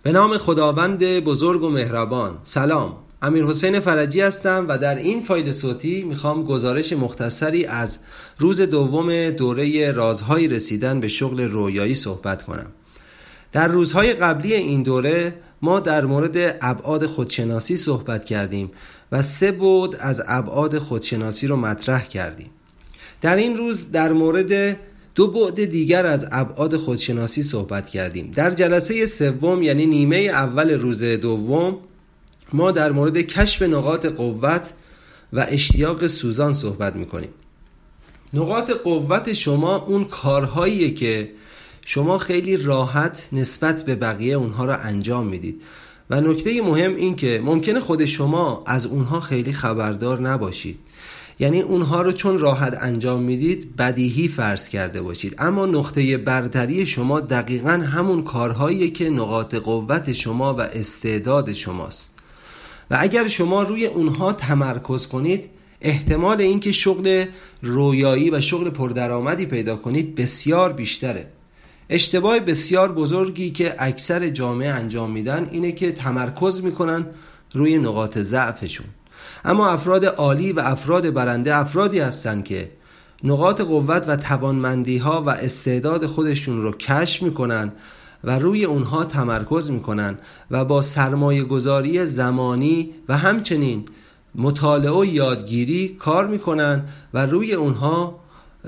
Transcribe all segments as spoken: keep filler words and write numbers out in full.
به نام خداوند بزرگ و مهربان. سلام، امیرحسین فرجی هستم و در این فایل صوتی میخوام گزارش مختصری از روز دوم دوره رازهای رسیدن به شغل رویایی صحبت کنم. در روزهای قبلی این دوره ما در مورد ابعاد خودشناسی صحبت کردیم و سه بعد از ابعاد خودشناسی رو مطرح کردیم. در این روز در مورد دو بعد دیگر از ابعاد خودشناسی صحبت کردیم. در جلسه سوم یعنی نیمه اول روز دوم ما در مورد کشف نقاط قوت و اشتیاق سوزان صحبت میکنیم. نقاط قوت شما اون کارهاییه که شما خیلی راحت نسبت به بقیه اونها را انجام میدید و نکته مهم این که ممکنه خود شما از اونها خیلی خبردار نباشید، یعنی اونها رو چون راحت انجام میدید بدیهی فرض کرده باشید، اما نقطه برتری شما دقیقاً همون کارهاییه که نقاط قوت شما و استعداد شماست و اگر شما روی اونها تمرکز کنید احتمال اینکه شغل رویایی و شغل پردرآمدی پیدا کنید بسیار بیشتره. اشتباه بسیار بزرگی که اکثر جامعه انجام میدن اینه که تمرکز میکنن روی نقاط ضعفشون، اما افراد عالی و افراد برنده افرادی هستن که نقاط قوت و توانمندی ها و استعداد خودشون رو کشف میکنن و روی اونها تمرکز میکنن و با سرمایه گذاری زمانی و همچنین مطالعه و یادگیری کار میکنن و روی اونها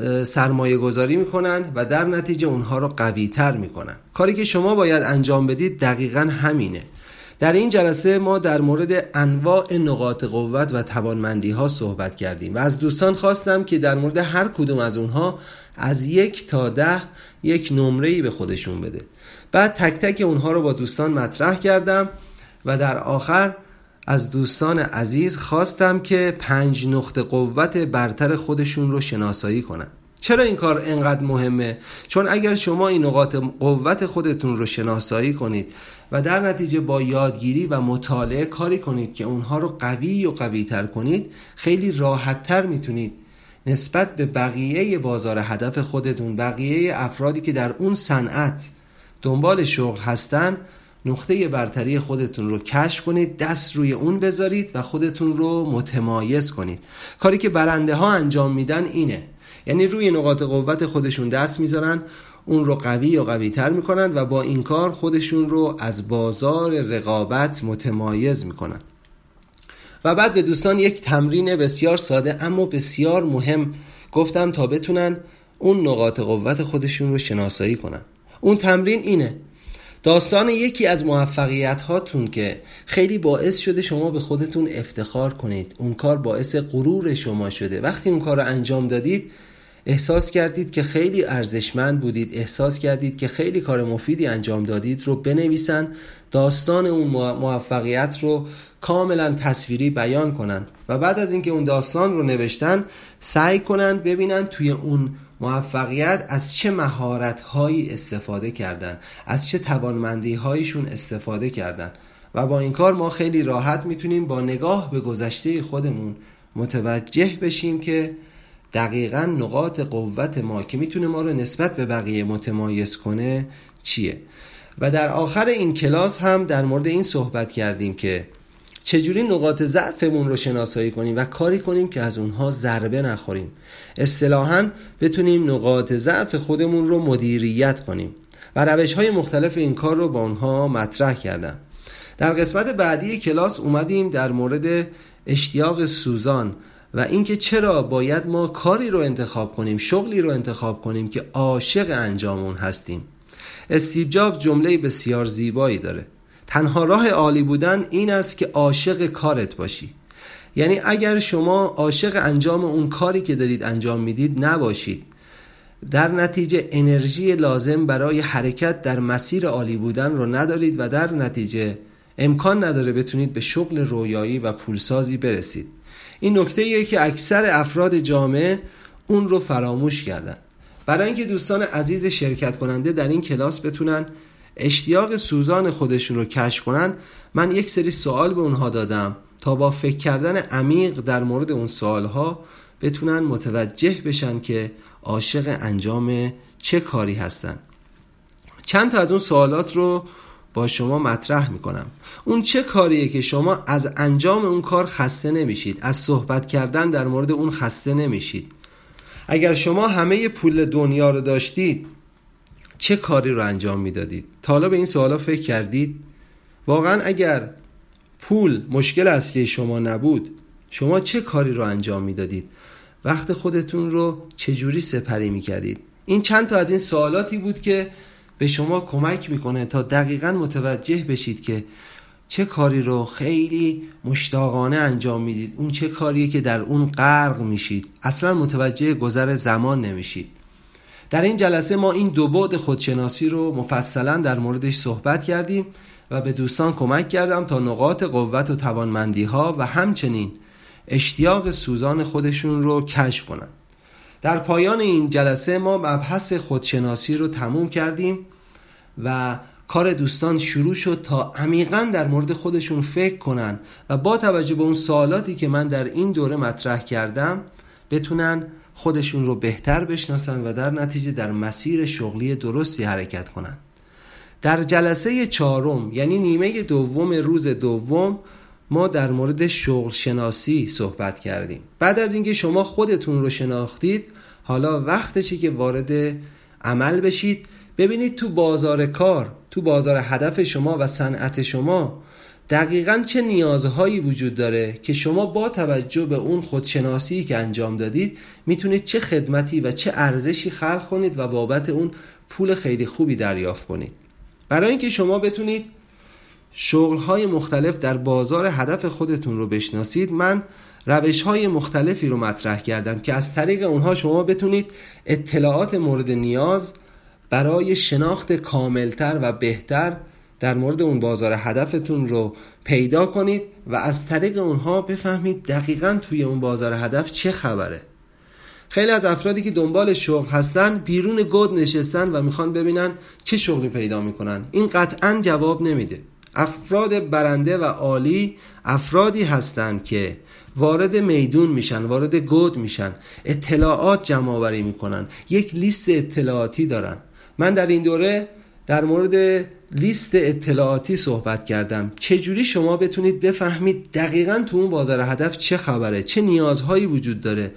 سرمایه گذاری میکنن و در نتیجه اونها رو قوی تر میکنن. کاری که شما باید انجام بدید دقیقاً همینه. در این جلسه ما در مورد انواع نقاط قوت و توانمندی ها صحبت کردیم و از دوستان خواستم که در مورد هر کدوم از اونها از یک تا ده یک نمره‌ای به خودشون بده. بعد تک تک اونها رو با دوستان مطرح کردم و در آخر از دوستان عزیز خواستم که پنج نقطه قوت برتر خودشون رو شناسایی کنن. چرا این کار اینقدر مهمه؟ چون اگر شما این نقاط قوت خودتون رو شناسایی کنید و در نتیجه با یادگیری و مطالعه کاری کنید که اونها رو قوی و قوی تر کنید، خیلی راحت تر میتونید نسبت به بقیه بازار هدف خودتون، بقیه افرادی که در اون صنعت دنبال شغل هستن، نقطه برتری خودتون رو کشف کنید، دست روی اون بذارید و خودتون رو متمایز کنید. کاری که برنده ها انجام میدن اینه، یعنی روی نقاط قوت خودشون دست میذارن، اون رو قوی و قوی تر میکنن و با این کار خودشون رو از بازار رقابت متمایز میکنن. و بعد به دوستان یک تمرین بسیار ساده اما بسیار مهم گفتم تا بتونن اون نقاط قوت خودشون رو شناسایی کنن. اون تمرین اینه: داستان یکی از موفقیت هاتون که خیلی باعث شده شما به خودتون افتخار کنید، اون کار باعث غرور شما شده، وقتی اون کار رو انجام دادید احساس کردید که خیلی ارزشمند بودید، احساس کردید که خیلی کار مفیدی انجام دادید، رو بنویسن، داستان اون موفقیت رو کاملا تصویری بیان کنن و بعد از اینکه اون داستان رو نوشتن سعی کنن ببینن توی اون موفقیت از چه مهارت‌هایی استفاده کردن، از چه توانمندی‌هایشون استفاده کردن و با این کار ما خیلی راحت میتونیم با نگاه به گذشته خودمون متوجه بشیم که دقیقاً نقاط قوت ما که میتونه ما رو نسبت به بقیه متمایز کنه چیه. و در آخر این کلاس هم در مورد این صحبت کردیم که چجوری نقاط ضعفمون رو شناسایی کنیم و کاری کنیم که از اونها ضربه نخوریم، اصطلاحاً بتونیم نقاط ضعف خودمون رو مدیریت کنیم و روش‌های مختلف این کار رو با اونها مطرح کردم. در قسمت بعدی کلاس اومدیم در مورد اشتیاق سوزان و اینکه چرا باید ما کاری رو انتخاب کنیم، شغلی رو انتخاب کنیم که عاشق انجام اون هستیم. استیو جابز جمله بسیار زیبایی داره: تنها راه عالی بودن این است که عاشق کارت باشی. یعنی اگر شما عاشق انجام اون کاری که دارید انجام میدید نباشید، در نتیجه انرژی لازم برای حرکت در مسیر عالی بودن رو ندارید و در نتیجه امکان نداره بتونید به شغل رویایی و پولسازی برسید. این نکته ایه که اکثر افراد جامعه اون رو فراموش کردن. برای اینکه دوستان عزیز شرکت کننده در این کلاس بتونن اشتیاق سوزان خودشون رو کشف کنن، من یک سری سوال به اونها دادم تا با فکر کردن عمیق در مورد اون سوالها بتونن متوجه بشن که عاشق انجام چه کاری هستن. چند تا از اون سوالات رو با شما مطرح میکنم. اون چه کاریه که شما از انجام اون کار خسته نمیشید، از صحبت کردن در مورد اون خسته نمیشید. اگر شما همه پول دنیا رو داشتید چه کاری رو انجام میدادید؟ تا حالا به این سوالا فکر کردید؟ واقعا اگر پول مشکل اصلی شما نبود شما چه کاری رو انجام میدادید؟ وقت خودتون رو چجوری سپری میکردید؟ این چند تا از این سوالاتی بود که به شما کمک میکنه تا دقیقاً متوجه بشید که چه کاری رو خیلی مشتاقانه انجام میدید، اون چه کاریه که در اون غرق میشید، اصلا متوجه گذر زمان نمیشید. در این جلسه ما این دو بعد خودشناسی رو مفصلا در موردش صحبت کردیم و به دوستان کمک کردم تا نقاط قوت و توانمندی ها و همچنین اشتیاق سوزان خودشون رو کشف کنن. در پایان این جلسه ما مبحث خودشناسی رو تموم کردیم و کار دوستان شروع شد تا عمیقاً در مورد خودشون فکر کنن و با توجه به اون سوالاتی که من در این دوره مطرح کردم بتونن خودشون رو بهتر بشناسن و در نتیجه در مسیر شغلی درستی حرکت کنن. در جلسه چهارم یعنی نیمه دوم روز دوم ما در مورد شغل شناسی صحبت کردیم. بعد از اینکه شما خودتون رو شناختید حالا وقتشه که وارد عمل بشید. ببینید تو بازار کار، تو بازار هدف شما و صنعت شما دقیقاً چه نیازهایی وجود داره که شما با توجه به اون خودشناسی که انجام دادید میتونید چه خدمتی و چه ارزشی خلق کنید و بابت اون پول خیلی خوبی دریافت کنید. برای اینکه شما بتونید شغل‌های مختلف در بازار هدف خودتون رو بشناسید من روش‌های مختلفی رو مطرح کردم که از طریق اونها شما بتونید اطلاعات مورد نیاز برای شناخت کاملتر و بهتر در مورد اون بازار هدفتون رو پیدا کنید و از طریق اونها بفهمید دقیقاً توی اون بازار هدف چه خبره. خیلی از افرادی که دنبال شغل هستن بیرون گود نشستن و میخوان ببینن چه شغلی پیدا میکنن. این قطعاً جواب نمیده. افراد برنده و عالی افرادی هستند که وارد میدون میشن، وارد گود میشن، اطلاعات جمع آوری میکنن، یک لیست اطلاعاتی دارن. من در این دوره در مورد لیست اطلاعاتی صحبت کردم. چجوری شما بتونید بفهمید دقیقاً تو اون بازار هدف چه خبره، چه نیازهایی وجود داره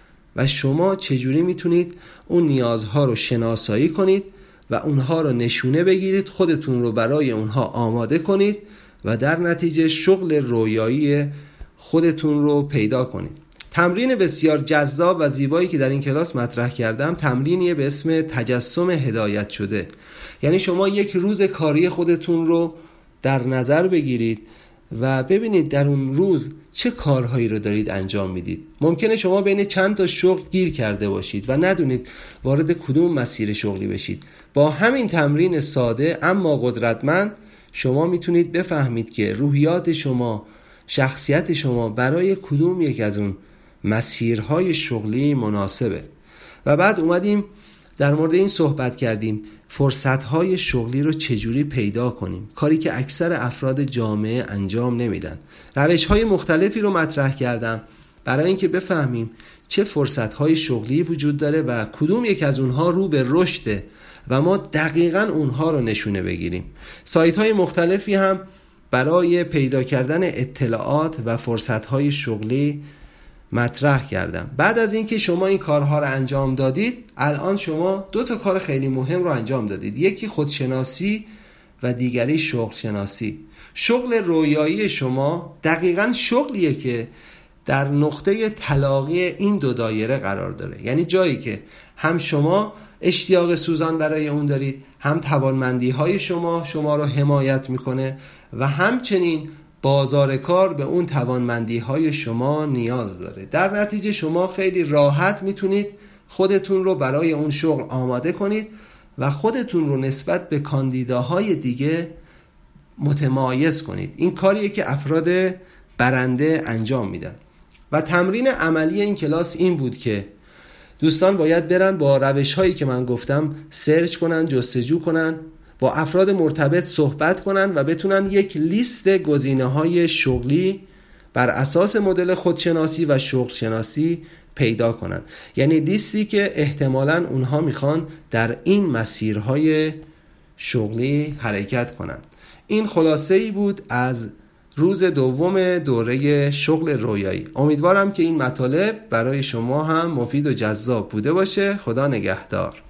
و شما چجوری میتونید اون نیازها رو شناسایی کنید و اونها رو نشونه بگیرید، خودتون رو برای اونها آماده کنید و در نتیجه شغل رویایی خودتون رو پیدا کنید. تمرین بسیار جذاب و زیبایی که در این کلاس مطرح کردم تمرینیه به اسم تجسم هدایت شده. یعنی شما یک روز کاری خودتون رو در نظر بگیرید و ببینید در اون روز چه کارهایی رو دارید انجام میدید. ممکنه شما بین چند تا شغل گیر کرده باشید و ندونید وارد کدوم مسیر شغلی بشید. با همین تمرین ساده اما قدرتمند شما میتونید بفهمید که روحیات شما، شخصیت شما برای کدوم یک از اون مسیرهای شغلی مناسبه. و بعد اومدیم در مورد این صحبت کردیم فرصتهای شغلی رو چجوری پیدا کنیم، کاری که اکثر افراد جامعه انجام نمیدن. روشهای مختلفی رو مطرح کردم برای اینکه بفهمیم چه فرصتهای شغلی وجود داره و کدوم یک از اونها رو به رشده و ما دقیقاً اونها رو نشونه بگیریم. سایت‌های مختلفی هم برای پیدا کردن اطلاعات و فرصتهای شغلی مطرح کردم. بعد از اینکه شما این کارها رو انجام دادید الان شما دو تا کار خیلی مهم رو انجام دادید. یکی خودشناسی و دیگری شغل شناسی. شغل رویایی شما دقیقاً شغلیه که در نقطه تلاقی این دو دایره قرار داره. یعنی جایی که هم شما اشتیاق سوزان برای اون دارید، هم توانمندی های شما شما رو حمایت میکنه و همچنین بازار کار به اون توانمندی های شما نیاز داره. در نتیجه شما خیلی راحت میتونید خودتون رو برای اون شغل آماده کنید و خودتون رو نسبت به کاندیداهای دیگه متمایز کنید. این کاریه که افراد برنده انجام میدن. و تمرین عملی این کلاس این بود که دوستان باید برن با روش هایی که من گفتم سرچ کنن، جستجو کنن، با افراد مرتبط صحبت کنن و بتونن یک لیست گزینه های شغلی بر اساس مدل خودشناسی و شغل شناسی پیدا کنن. یعنی لیستی که احتمالاً اونها میخوان در این مسیرهای شغلی حرکت کنن. این خلاصه ای بود از روز دوم دوره شغل رویایی. امیدوارم که این مطالب برای شما هم مفید و جذاب بوده باشه. خدا نگهدار.